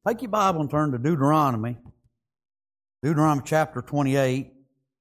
Take your Bible and turn to Deuteronomy. Deuteronomy chapter 28.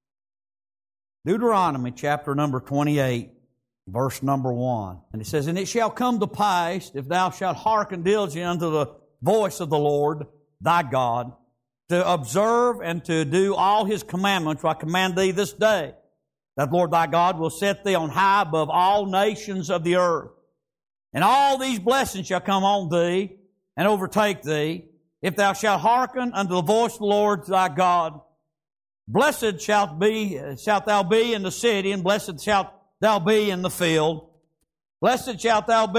Deuteronomy chapter number 28, verse number 1. And it says, And it shall come to pass, if thou shalt hearken diligently unto the voice of the Lord thy God, to observe and to do all His commandments, which I command thee this day, that the Lord thy God will set thee on high above all nations of the earth. And all these blessings shall come on thee and overtake thee, if thou shalt hearken unto the voice of the Lord thy God. Blessed shalt thou be in the city, and blessed shalt thou be in the field. Blessed shalt thou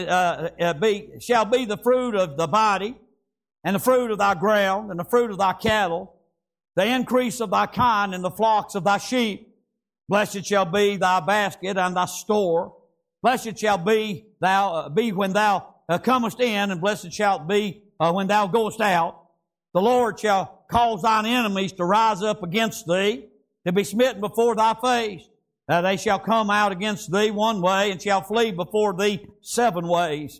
shall be the fruit of the body, and the fruit of thy ground, and the fruit of thy cattle, the increase of thy kind, and the flocks of thy sheep. Blessed shall be thy basket and thy store. Blessed shall be when thou comest in, and blessed shalt be when thou goest out. The Lord shall cause thine enemies to rise up against thee, to be smitten before thy face. They shall come out against thee one way, and shall flee before thee 7 ways.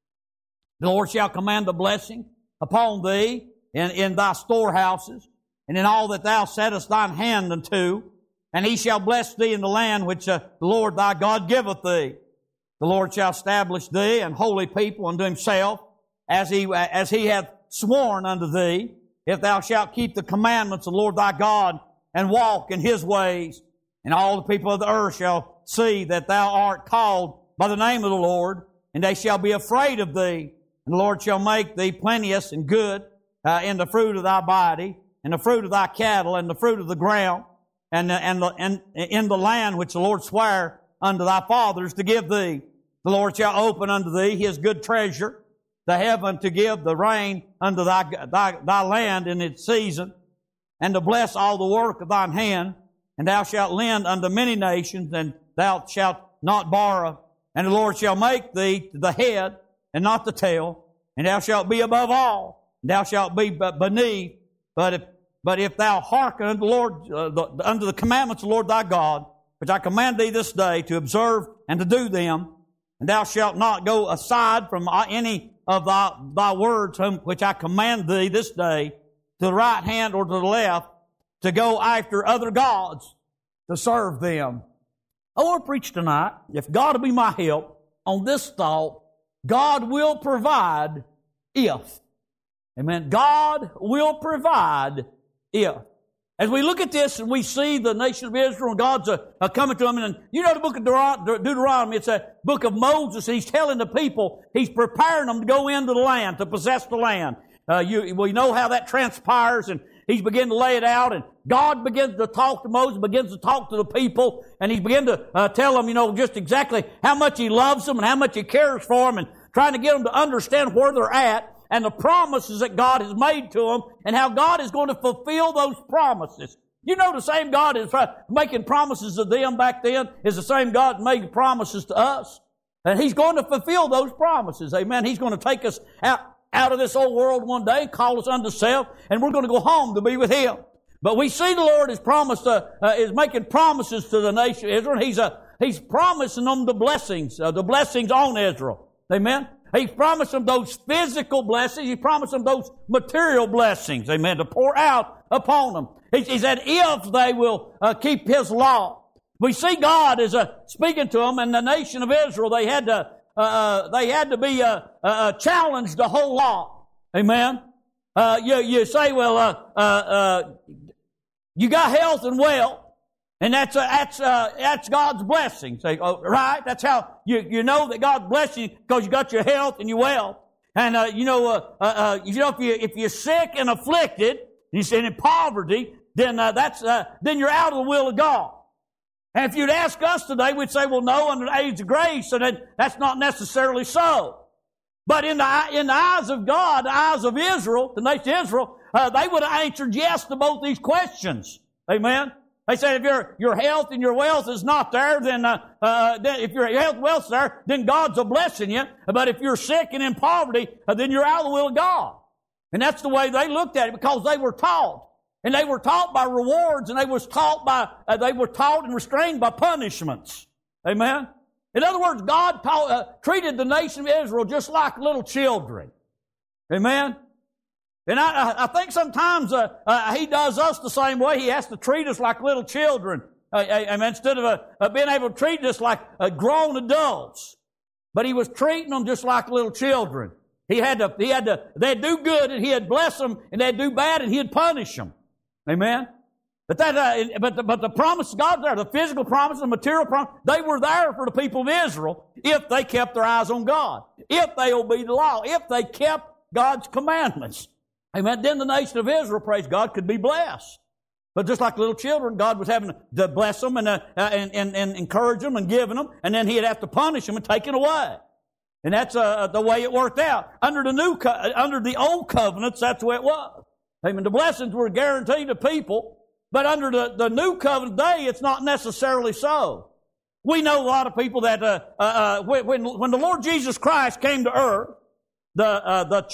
The Lord shall command a blessing upon thee in thy storehouses, and in all that thou settest thine hand unto, and He shall bless thee in the land which the Lord thy God giveth thee. The Lord shall establish thee an holy people unto Himself, as He hath sworn unto thee, if thou shalt keep the commandments of the Lord thy God, and walk in His ways. And all the people of the earth shall see that thou art called by the name of the Lord, and they shall be afraid of thee. And the Lord shall make thee plenteous and good in the fruit of thy body, and the fruit of thy cattle, and the fruit of the ground, and in the land which the Lord sware unto thy fathers to give thee. The Lord shall open unto thee His good treasure, the heaven to give the rain unto thy land in its season, and to bless all the work of thine hand. And thou shalt lend unto many nations, and thou shalt not borrow. And the Lord shall make thee the head, and not the tail. And thou shalt be above all, and thou shalt be beneath. But if thou hearken unto the Lord, unto the commandments of the Lord thy God, which I command thee this day to observe and to do them, and thou shalt not go aside from any of thy words which I command thee this day, to the right hand or to the left, to go after other gods to serve them. I want to preach tonight, if God will be my help, on this thought: God will provide if. Amen. God will provide if. As we look at this and we see the nation of Israel and God's coming to them, and you know the book of Deuteronomy, it's a book of Moses. He's telling the people, he's preparing them to go into the land, to possess the land. We know how that transpires, and he's beginning to lay it out, and God begins to talk to Moses, begins to talk to the people, and he's beginning to tell them, just exactly how much he loves them and how much he cares for them, and trying to get them to understand where they're at and the promises that God has made to them, and how God is going to fulfill those promises. You know, the same God is making promises to them back then is the same God making promises to us. And He's going to fulfill those promises. Amen. He's going to take us out of this old world one day, call us unto self, and we're going to go home to be with Him. But we see the Lord is making promises to the nation of Israel. He's promising them the blessings on Israel. Amen. He promised them those physical blessings. He promised them those material blessings. Amen. To pour out upon them. He said, if they will keep His law. We see God is speaking to them, and the nation of Israel, they had to be challenged the whole law. Amen. You say, well, you got health and wealth, and that's God's blessing. Say, oh, right? That's how you know that God bless you, because you got your health and your wealth. And if you're sick and afflicted, you say in poverty, then you're out of the will of God. And if you'd ask us today, we'd say, well, no, under the age of grace, so that's not necessarily so. But in the eyes of God, the eyes of Israel, the nation of Israel, they would have answered yes to both these questions. Amen. They said if your health and your wealth is not there, then if your health and wealth is there, then God's a blessing you. But if you're sick and in poverty, then you're out of the will of God. And that's the way they looked at it, because they were taught. And they were taught by rewards, and they were taught and restrained by punishments. Amen. In other words, God treated the nation of Israel just like little children. Amen. And I think sometimes He does us the same way. He has to treat us like little children. Instead of being able to treat us like grown adults. But He was treating them just like little children. They'd do good and He'd bless them, and they'd do bad and He'd punish them. Amen? But the promise of God there, the physical promise, the material promise, they were there for the people of Israel if they kept their eyes on God, if they obeyed the law, if they kept God's commandments. Amen. Then the nation of Israel, praise God, could be blessed. But just like little children, God was having to bless them and encourage them and giving them, and then He'd have to punish them and take it away. And that's the way it worked out. Under the old covenants, that's the way it was. Amen. The blessings were guaranteed to people, but under the new covenant day, it's not necessarily so. We know a lot of people that when the Lord Jesus Christ came to earth, the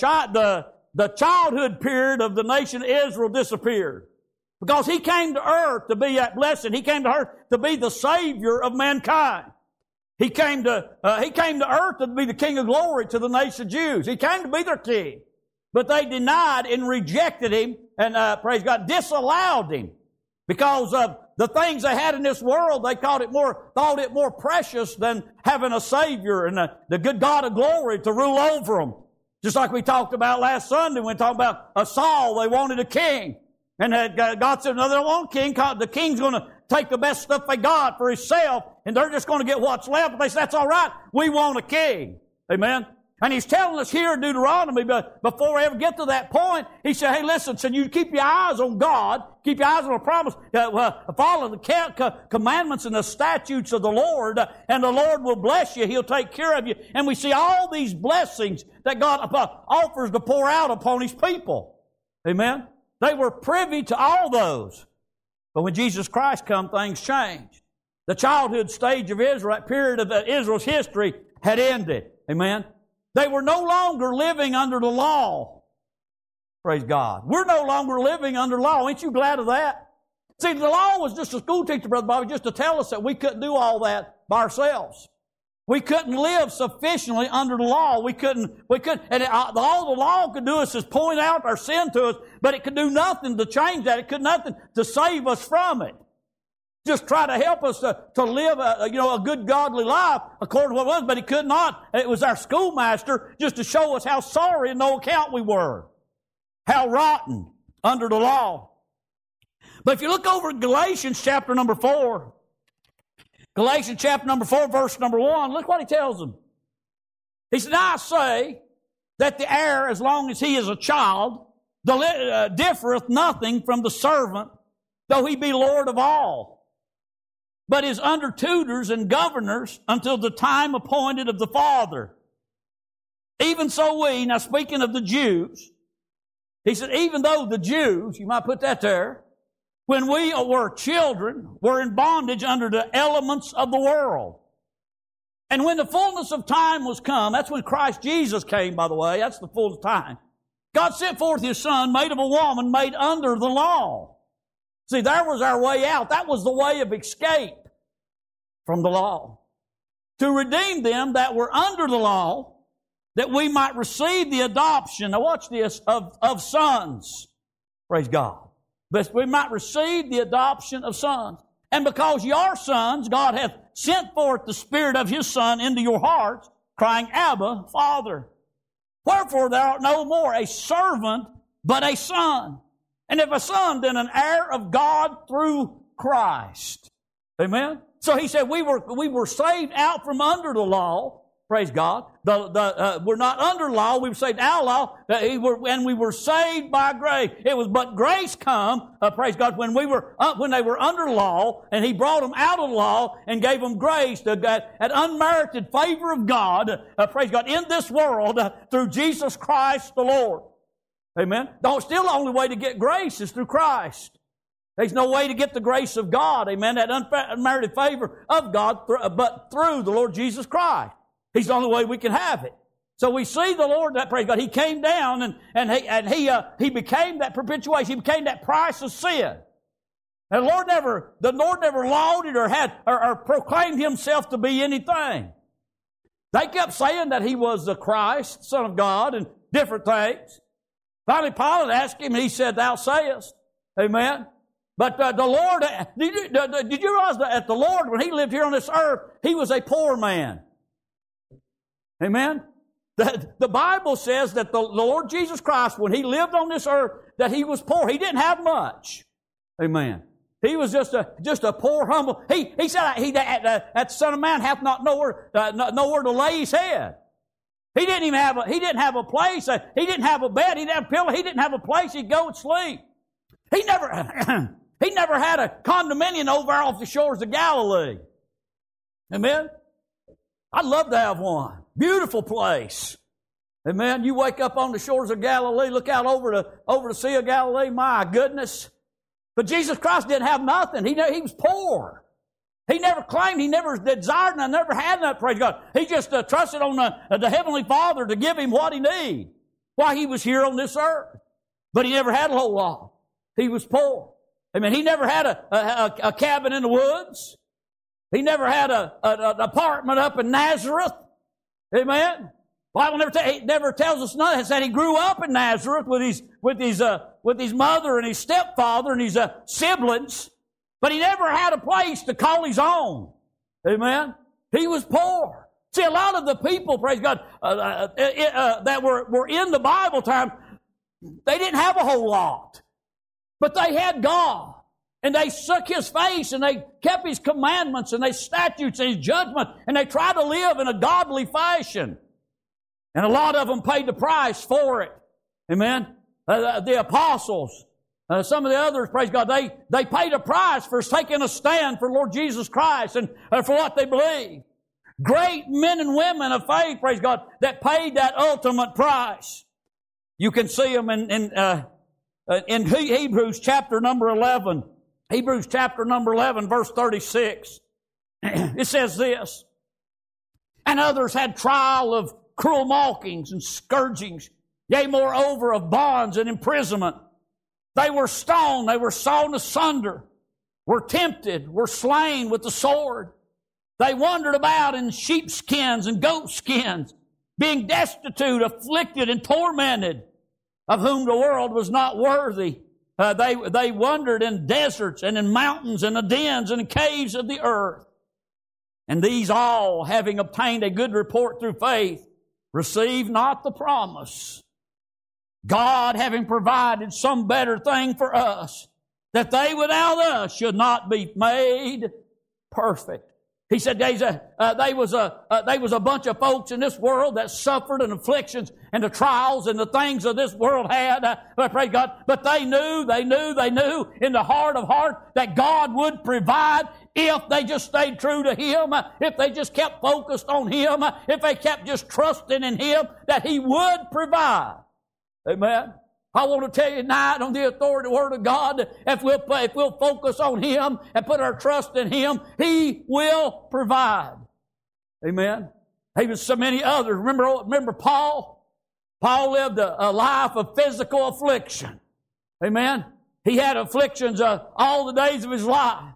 childhood period of the nation of Israel disappeared. Because He came to earth to be that blessing. He came to earth to be the Savior of mankind. He came to earth to be the King of glory to the nation of Jews. He came to be their King. But they denied and rejected Him and, praise God, disallowed Him. Because of the things they had in this world, they thought it more precious than having a Savior and the good God of glory to rule over them. Just like we talked about last Sunday when we talked about Saul, they wanted a king. And God said, no, they don't want a king. The king's going to take the best stuff they got for himself, and they're just going to get what's left. But they said, that's all right. We want a king. Amen. And He's telling us here in Deuteronomy, but before we ever get to that point, He said, hey, listen, so you keep your eyes on God, keep your eyes on the promise, follow the commandments and the statutes of the Lord, and the Lord will bless you. He'll take care of you. And we see all these blessings that God offers to pour out upon His people. Amen. They were privy to all those. But when Jesus Christ come, things changed. The childhood stage of Israel, that period of Israel's history, had ended. Amen. They were no longer living under the law. Praise God. We're no longer living under law. Ain't you glad of that? See, the law was just a school teacher, Brother Bobby, just to tell us that we couldn't do all that by ourselves. We couldn't live sufficiently under the law. We couldn't, and all the law could do is point out our sin to us, but it could do nothing to change that. It could nothing to save us from it. Just try to help us to live a good godly life according to what it was, but it could not. It was our schoolmaster just to show us how sorry and no account we were. How rotten under the law. But if you look over at Galatians chapter number 4, Galatians chapter number 4, verse number 1, look what he tells them. He said, I say that the heir, as long as he is a child, differeth nothing from the servant, though he be Lord of all, but is under tutors and governors until the time appointed of the Father. Even so we, now speaking of the Jews, he said, even though the Jews, you might put that there, when we were children, were in bondage under the elements of the world. And when the fullness of time was come, that's when Christ Jesus came, by the way, that's the fullness of time. God sent forth His Son, made of a woman, made under the law. See, there was our way out. That was the way of escape from the law. To redeem them that were under the law, that we might receive the adoption, now watch this, of sons. Praise God. But we might receive the adoption of sons. And because ye are sons, God hath sent forth the Spirit of His Son into your hearts, crying, Abba, Father. Wherefore thou art no more a servant, but a son. And if a son, then an heir of God through Christ. Amen? So he said we were saved out from under the law. Praise God. We're not under law. We were saved out of law. And we were saved by grace. It was but grace come, praise God, when they were under law, and He brought them out of law and gave them grace, that unmerited favor of God, praise God, in this world through Jesus Christ the Lord. Amen. Still the only way to get grace is through Christ. There's no way to get the grace of God, amen, that unmerited favor of God, but through the Lord Jesus Christ. He's the only way we can have it. So we see the Lord, that praise God, He came down and He became that propitiation. He became that price of sin. And the Lord never lauded or proclaimed Himself to be anything. They kept saying that He was the Christ, Son of God, and different things. Finally, Pilate asked him, and he said, "Thou sayest." Amen. But the Lord, did you realize that the Lord, when He lived here on this earth, He was a poor man? Amen. The Bible says that the Lord Jesus Christ, when He lived on this earth, that He was poor. He didn't have much. Amen. He was just a poor, humble. He said that the Son of Man hath not nowhere to lay His head. He didn't have a place. He didn't have a bed. He didn't have a pillow. He didn't have a place he'd go and sleep. He never had a condominium over off the shores of Galilee. Amen. I'd love to have one. Beautiful place. Amen. You wake up on the shores of Galilee, look out over the Sea of Galilee. My goodness. But Jesus Christ didn't have nothing. He was poor. He never claimed, he never desired, and I never had that, praise God. He just trusted on the Heavenly Father to give him what he needed while he was here on this earth. But he never had a whole lot. He was poor. Amen. He never had a cabin in the woods. He never had an apartment up in Nazareth. Amen. The Bible never tells us nothing. It said he grew up in Nazareth with his mother and his stepfather and his siblings, but he never had a place to call his own. Amen. He was poor. See, a lot of the people, praise God, that were in the Bible time, they didn't have a whole lot, but they had God. And they shook His face, and they kept His commandments, and His statutes, and His judgment, and they tried to live in a godly fashion. And a lot of them paid the price for it. Amen. The apostles, some of the others, praise God, they paid a price for taking a stand for Lord Jesus Christ and for what they believe. Great men and women of faith, praise God, that paid that ultimate price. You can see them in Hebrews chapter number 11. Hebrews chapter number 11, verse 36. It says this, "And others had trial of cruel mockings and scourgings, yea, moreover, of bonds and imprisonment. They were stoned, they were sawn asunder, were tempted, were slain with the sword. They wandered about in sheepskins and goatskins, being destitute, afflicted, and tormented, of whom the world was not worthy. They wandered in deserts and in mountains and in dens and in caves of the earth. And these all, having obtained a good report through faith, received not the promise. God having provided some better thing for us, that they without us should not be made perfect." He said they was a bunch of folks in this world that suffered and afflictions and the trials and the things of this world had. Praise God. But they knew in the heart of hearts that God would provide if they just stayed true to Him, if they just kept focused on Him, if they kept just trusting in Him, that He would provide. Amen. I want to tell you tonight on the authority of the Word of God, if we'll focus on Him and put our trust in Him, He will provide. Amen. Even so many others. Remember Paul? Paul lived a life of physical affliction. Amen. He had afflictions all the days of his life.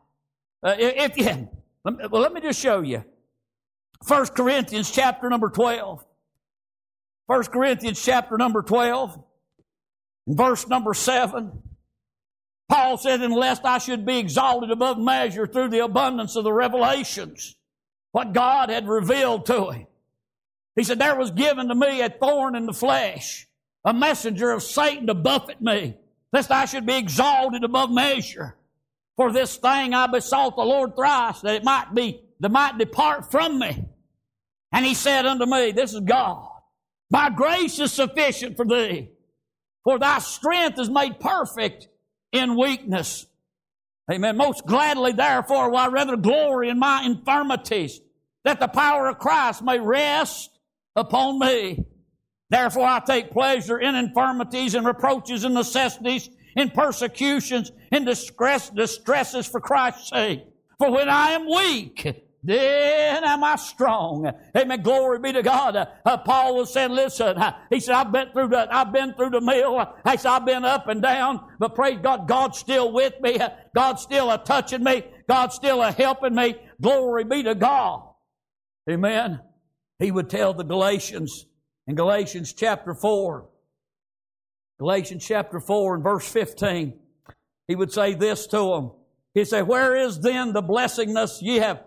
Let me just show you. 1 Corinthians chapter number 12. 1 Corinthians chapter number 12. Verse number 7, Paul said, "And lest I should be exalted above measure through the abundance of the revelations," what God had revealed to him. He said, "There was given to me a thorn in the flesh, a messenger of Satan to buffet me, lest I should be exalted above measure. For this thing I besought the Lord thrice, that it might depart from me. And He said unto me," this is God, "My grace is sufficient for thee. For thy strength is made perfect in weakness." Amen. "Most gladly, therefore, will I rather glory in my infirmities, that the power of Christ may rest upon me. Therefore, I take pleasure in infirmities and reproaches and necessities, in persecutions, in distresses for Christ's sake. For when I am weak, then am I strong." Amen. Glory be to God. Paul was saying, listen, he said, I've been through the mill. He said, I've been up and down, but praise God, God's still with me. God's still touching me. God's still helping me. Glory be to God. Amen. He would tell the Galatians in Galatians chapter 4, Galatians chapter 4 and verse 15, he would say this to them. He'd say, where is then the blessingness ye have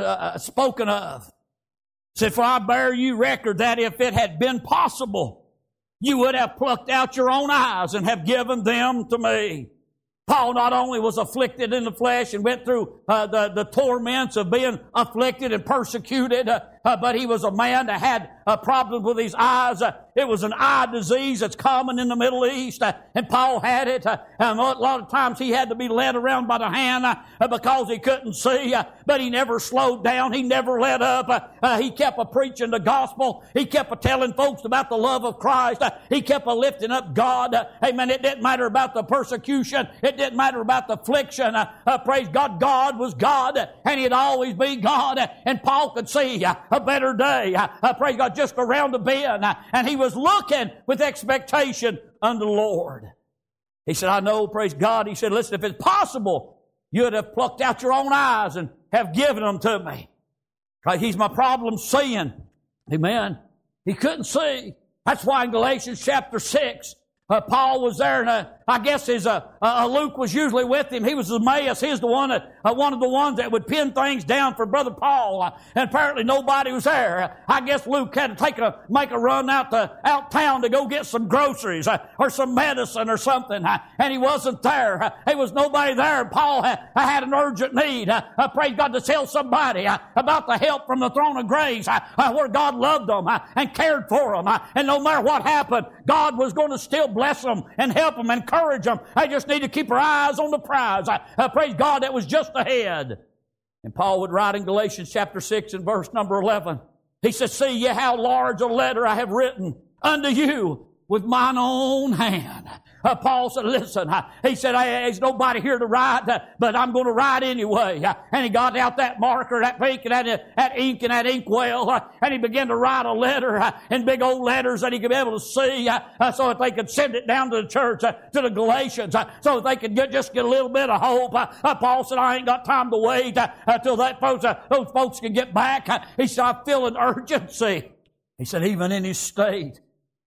spoken of? He said, for I bear you record that if it had been possible, you would have plucked out your own eyes and have given them to me. Paul not only was afflicted in the flesh and went through the torments of being afflicted and persecuted, but he was a man that had problems with his eyes. It was an eye disease that's common in the Middle East, and Paul had it. And a lot of times he had to be led around by the hand because he couldn't see, but he never slowed down. He never let up. He kept preaching the gospel. He kept telling folks about the love of Christ. He kept lifting up God. Amen. It didn't matter about the persecution. It didn't matter about the affliction. Praise God. God was God, and He'd always be God. And Paul could see a better day. Praise God, just around the bend. And he was looking with expectation unto the Lord. He said, I know, praise God. He said, listen, if it's possible, you'd have plucked out your own eyes and have given them to me. Right? He's my problem seeing. Amen. He couldn't see. That's why in Galatians chapter 6, Paul was there, and I guess his Luke was usually with him. He was Emmaus. He's the one that one of the ones that would pin things down for Brother Paul. And apparently nobody was there. I guess Luke had to make a run out town to go get some groceries or some medicine or something. And he wasn't there. There was nobody there. And Paul had an urgent need. Praise God, to tell somebody about the help from the throne of grace, where God loved them and cared for them. And no matter what happened, God was going to still bless them and help them, encourage them. I just need to keep our eyes on the prize. Praise God, that was just ahead. And Paul would write in Galatians chapter 6 and verse number 11. He says, see ye how large a letter I have written unto you with mine own hand. Paul said, listen, he said, there's nobody here to write, but I'm going to write anyway. And he got out that marker, that ink, and that inkwell, and he began to write a letter in big old letters that he could be able to see, so that they could send it down to the church, to the Galatians, so that they could just get a little bit of hope. Paul said, I ain't got time to wait until those folks can get back. He said, I feel an urgency. He said, even in his state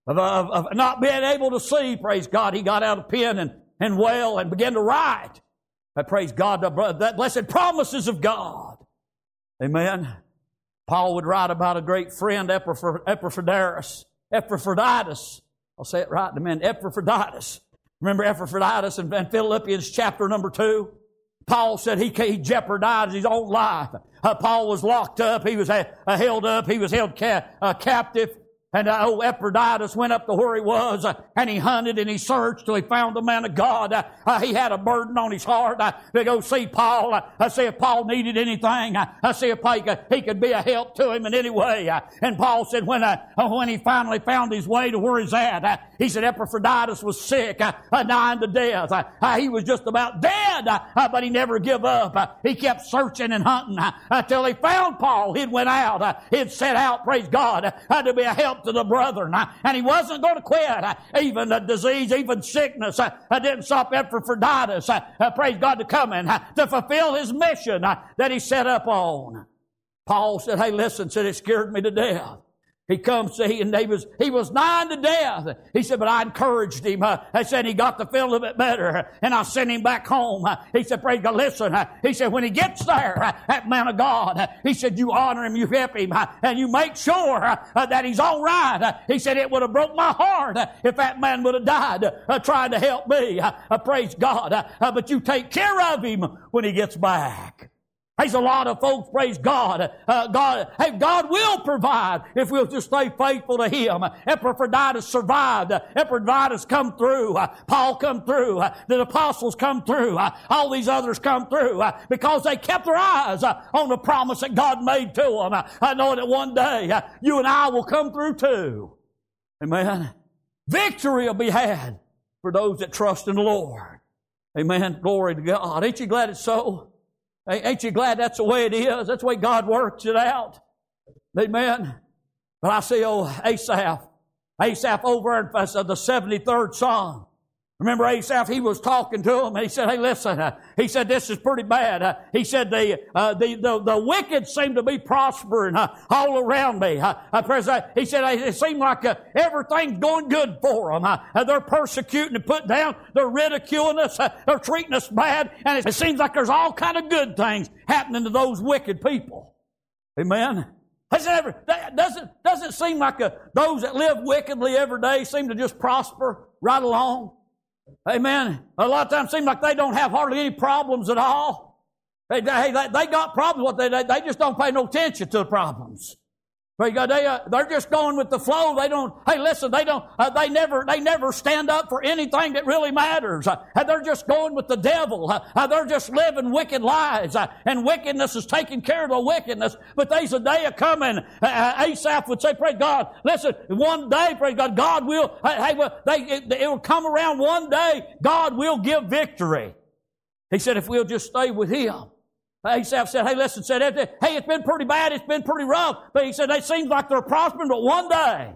of not being able to see, praise God, he got out a pen and well and began to write. Praise God, the blessed promises of God. Amen. Paul would write about a great friend, Epaphroditus. I'll say it right in a minute. Epaphroditus. Remember Epaphroditus in Philippians chapter number 2? Paul said he jeopardized his own life. Paul was locked up. He was held up. He was held captive. And old Epaphroditus went up to where he was, and he hunted and he searched till he found the man of God. He had a burden on his heart to go see Paul. See if Paul needed anything. See if he could be a help to him in any way. And Paul said when he finally found his way to where he's at, he said Epaphroditus was sick, dying to death. He was just about dead, but he never give up. He kept searching and hunting until he found Paul. He'd went out. He'd set out, praise God, to be a help to the brethren. And he wasn't going to quit. Even the disease, even sickness didn't stop Epaphroditus, praise God, to come in to fulfill his mission that he set up on. Paul said, hey, listen, said it scared me to death. He comes to and he was nigh to death. He said, but I encouraged him. I said he got to feel a little bit better, and I sent him back home. He said, praise God, listen. He said, when he gets there, that man of God, he said, you honor him, you help him, and you make sure that he's all right. He said, it would have broke my heart if that man would have died trying to help me. Praise God. But you take care of him when he gets back. There's a lot of folks, praise God. God will provide if we'll just stay faithful to Him. Epaphroditus survived. Epaphroditus come through. Paul come through. The apostles come through. All these others come through because they kept their eyes on the promise that God made to them. I know that one day you and I will come through too. Amen. Victory will be had for those that trust in the Lord. Amen. Glory to God. Ain't you glad it's so? Ain't you glad that's the way it is? That's the way God works it out. Amen. But I see Asaph over in the 73rd Psalm. Remember Asaph, he was talking to him, and he said, hey, listen, he said, this is pretty bad. He said, the wicked seem to be prospering all around me. He said, it seems like everything's going good for them. They're persecuting and putting down. They're ridiculing us. They're treating us bad. And it seems like there's all kind of good things happening to those wicked people. Amen? Doesn't seem like those that live wickedly every day seem to just prosper right along? Amen. A lot of times it seems like they don't have hardly any problems at all. They got problems. They just don't pay no attention to the problems. They're just going with the flow. They don't. Hey, listen. They never stand up for anything that really matters. They're just going with the devil. They're just living wicked lives, and wickedness is taking care of the wickedness. But there's a day coming. Asaph would say, "Praise God." Listen, one day, praise God, God will. It will come around one day. God will give victory. He said, if we'll just stay with Him. Asaph said, hey, listen, hey, it's been pretty bad, it's been pretty rough. But he said, it seems like they're prospering, but one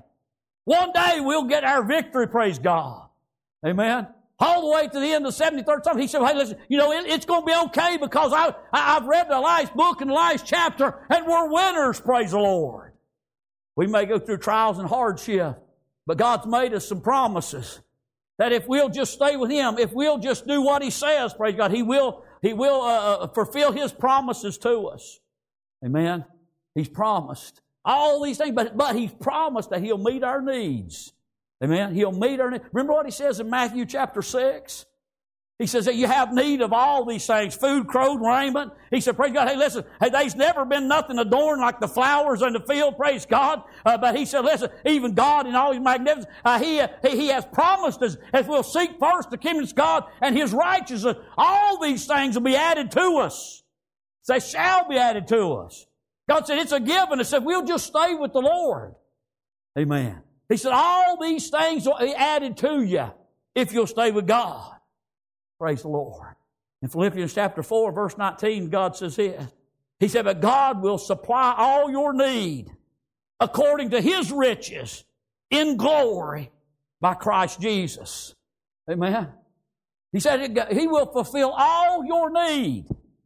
day we'll get our victory, praise God. Amen. All the way to the end of the 73rd Psalm, he said, hey, listen, it's going to be okay because I've read the last book and the last chapter, and we're winners, praise the Lord. We may go through trials and hardship, but God's made us some promises that if we'll just stay with Him, if we'll just do what He says, praise God, He will fulfill His promises to us. Amen. He's promised all these things, but He's promised that He'll meet our needs. Amen. He'll meet our needs. Remember what He says in Matthew chapter 6? He says that you have need of all these things, food, clothes, raiment. He said, praise God, hey, listen, hey, there's never been nothing adorned like the flowers in the field, praise God. But He said, listen, even God in all His magnificence, He has promised us, as we'll seek first the kingdom of God and His righteousness, all these things will be added to us. They shall be added to us. God said, it's a given. He said, we'll just stay with the Lord. Amen. He said, all these things will be added to you if you'll stay with God. Praise the Lord. In Philippians chapter 4, verse 19, God says this. He said, but God will supply all your need according to His riches in glory by Christ Jesus. Amen. He said He will fulfill all your need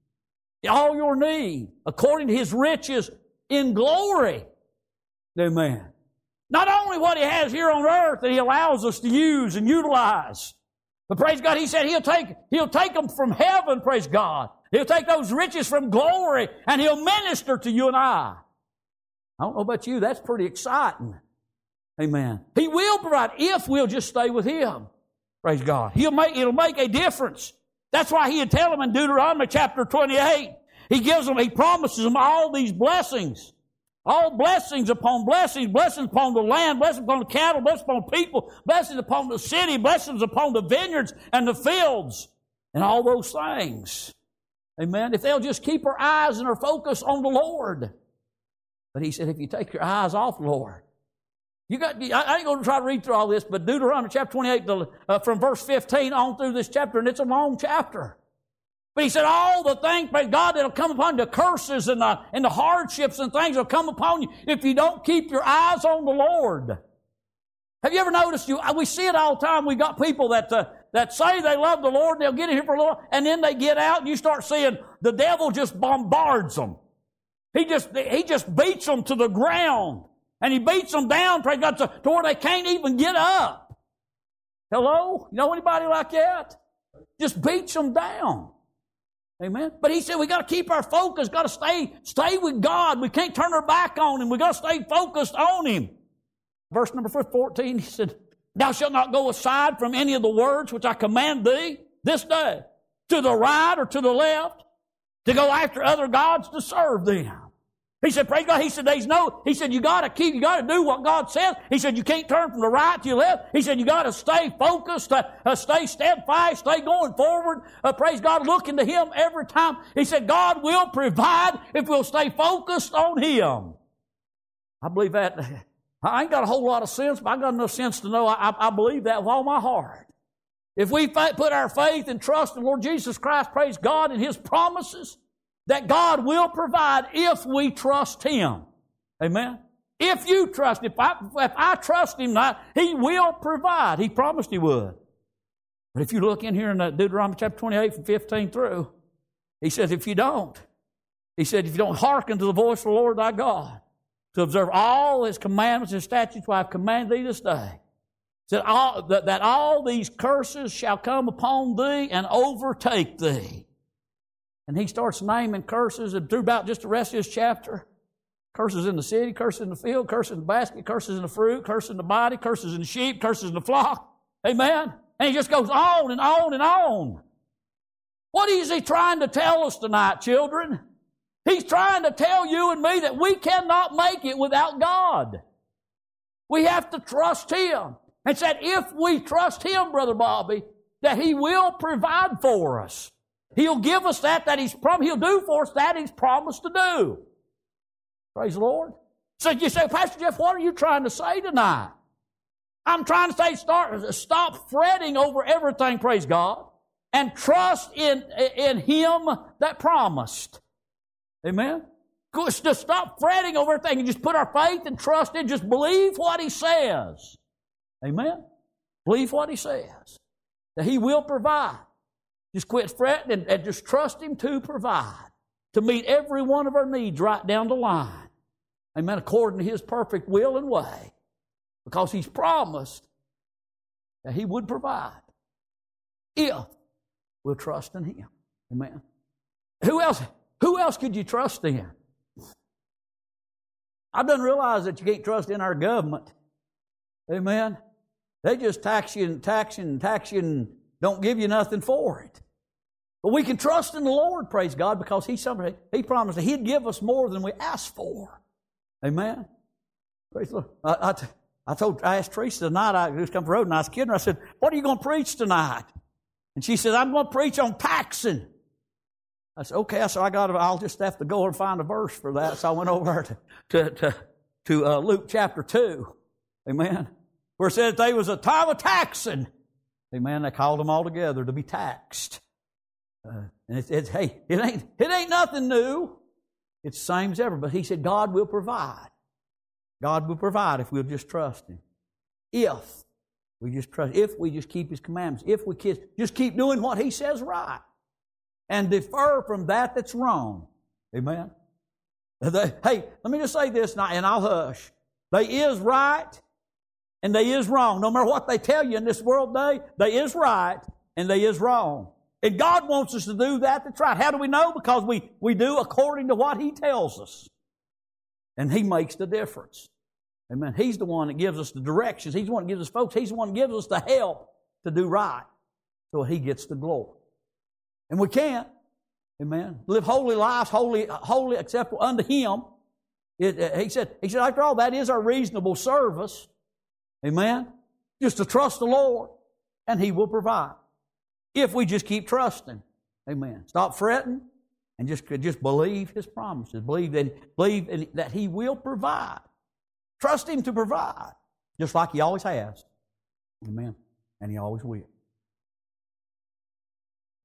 according to His riches in glory. Amen. Not only what He has here on earth that He allows us to use and utilize, but praise God, He said He'll take them from heaven, praise God. He'll take those riches from glory and He'll minister to you and I. I don't know about you, that's pretty exciting. Amen. He will provide if we'll just stay with Him. Praise God. It'll make a difference. That's why He'd tell them in Deuteronomy chapter 28. He promises them all these blessings. All blessings upon blessings, blessings upon the land, blessings upon the cattle, blessings upon people, blessings upon the city, blessings upon the vineyards and the fields, and all those things. Amen. If they'll just keep our eyes and our focus on the Lord. But He said, if you take your eyes off the Lord, I ain't going to try to read through all this, but Deuteronomy chapter 28, from verse 15 on through this chapter, and it's a long chapter. But He said, all the things, praise God, that'll come upon you, the curses and the hardships and things will come upon you if you don't keep your eyes on the Lord. Have you ever noticed, we see it all the time, we got people that say they love the Lord, and they'll get in here for a little, and then they get out, and you start seeing the devil just bombards them. He just beats them to the ground, and he beats them down, praise God, to where they can't even get up. Hello? You know anybody like that? Just beats them down. Amen. But He said we got to keep our focus, got to stay with God. We can't turn our back on Him. We got to stay focused on Him. Verse number 14, He said, thou shalt not go aside from any of the words which I command thee this day, to the right or to the left, to go after other gods to serve them. He said, praise God. He said, you got to do what God says. He said, you can't turn from the right to your left. He said, you got to stay focused, stay steadfast, stay going forward. Praise God, looking to Him every time. He said, God will provide if we'll stay focused on Him. I believe that. I ain't got a whole lot of sense, but I got enough sense to know I believe that with all my heart. If we put our faith and trust in the Lord Jesus Christ, praise God, and His promises, that God will provide if we trust Him. Amen? If you trust, if I trust Him not, He will provide. He promised He would. But if you look in here in Deuteronomy chapter 28 from 15 through, he says, if you don't hearken to the voice of the Lord thy God, to observe all his commandments and statutes which I have commanded thee this day, that all these curses shall come upon thee and overtake thee. And he starts naming curses, and through about just the rest of this chapter, curses in the city, curses in the field, curses in the basket, curses in the fruit, curses in the body, curses in the sheep, curses in the flock. Amen? And he just goes on and on and on. What is he trying to tell us tonight, children? He's trying to tell you and me that we cannot make it without God. We have to trust Him. And said, if we trust Him, Brother Bobby, that He will provide for us. He'll give us that He's promised. He'll do for us that He's promised to do. Praise the Lord. So you say, Pastor Jeff, what are you trying to say tonight? I'm trying to say stop fretting over everything, praise God, and trust in Him that promised. Amen? Just stop fretting over everything and just put our faith and trust in. Just believe what He says. Amen? Believe what He says. That He will provide. Just quit fretting and just trust Him to provide. To meet every one of our needs right down the line. Amen? According to His perfect will and way. Because He's promised that He would provide. If we'll trust in Him. Amen? Who else could you trust in? I didn't realize that you can't trust in our government. Amen? They just tax you and don't give you nothing for it. But we can trust in the Lord, praise God, because He promised that He'd give us more than we asked for. Amen? Praise the Lord. I asked Teresa tonight, I just come from the road and I was kidding her. I said, what are you going to preach tonight? And she said, I'm going to preach on taxing. I said, okay. I said, I'll just have to go and find a verse for that. So I went over to Luke chapter 2. Amen. Where it said there was a time of taxing. Amen. They called them all together to be taxed. And it ain't nothing new. It's the same as ever. But He said, God will provide. God will provide if we'll just trust Him. If we just trust, if we just keep His commandments, if we just keep doing what He says right. And defer from that's wrong. Amen? Hey, let me just say this now, and I'll hush. They is right, and they is wrong. No matter what they tell you in this world today, they is right, and they is wrong. And God wants us to do that's right. How do we know? Because we do according to what He tells us. And He makes the difference. Amen. He's the one that gives us the directions. He's the one that gives us folks. He's the one that gives us the help to do right. So He gets the glory. And we can't, amen, live holy lives, holy acceptable unto Him. He said, after all, that is our reasonable service. Amen. Just to trust the Lord, and He will provide. If we just keep trusting. Amen. Stop fretting and just believe His promises. Believe that He will provide. Trust Him to provide. Just like He always has. Amen. And He always will.